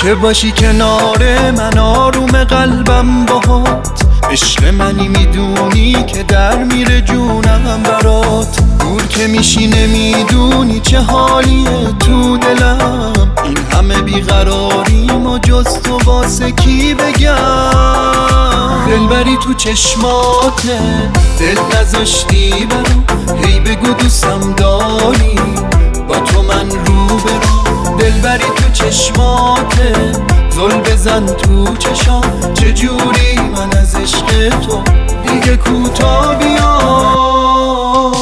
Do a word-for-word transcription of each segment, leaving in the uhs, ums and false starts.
که باشی کنار من آروم قلبم باهات، عشق منی میدونی که در میره جونم برات. دور که میشی نمیدونی چه حالیه تو دلم، این همه بیقراریم و جز تو واسه کی بگم. دلبری تو چشماته، دل نذاشتی برام، هی بگو دوستم داری، با تو من رو برم. دلبری تو چشماته، زل بزن تو چشام، چجوری من از عشق تو دیگه کوتا بیام.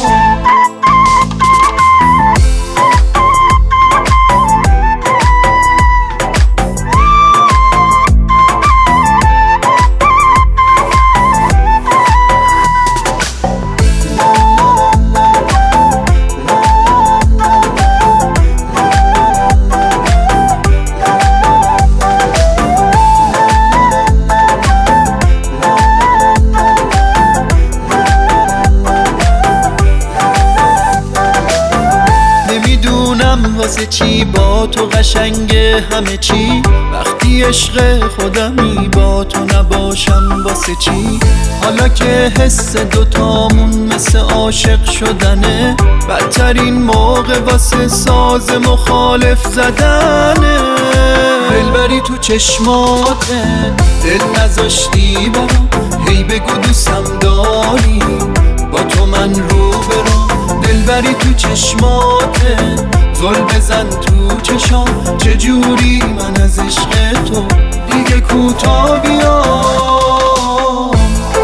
نمیدونم واسه چی با تو قشنگه همه چی، وقتی عشق خودمی با تو نباشم واسه چی. حالا که حس دوتامون مثل عاشق شدنه، بدترین موقع واسه ساز مخالف زدنه. دلبری تو چشماته، دل نذاشتی برام، هی بگو دوستم داری، با تو من رو برم. دلبری تو چشماته، زل بزن تو چشام، چجوری من از عشق تو دیگه کوتا بیام.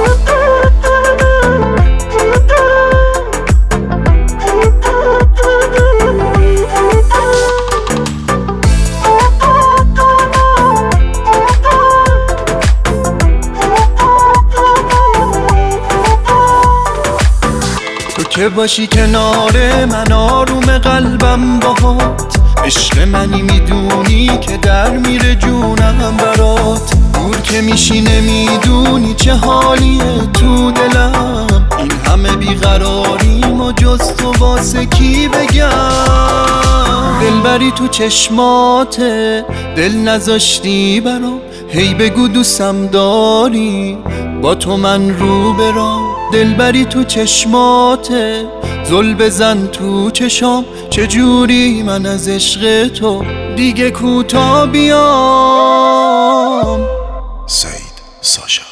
تو که باشی کنار من آروم قلبم باهات، عشق منی میدونی که در میره جونم برات. دور که میشی نمیدونی چه حالیه تو دلم، این همه بیقراریم و جز تو واسه کی بگم. دلبری تو چشماته، دل نذاشتی برام، هی بگو دوستم داری، با تو من رو برم. دلبری تو چشماته، زل بزن تو چشام، چجوری من از عشق تو دیگه کوتا بیام. سعید ساشا.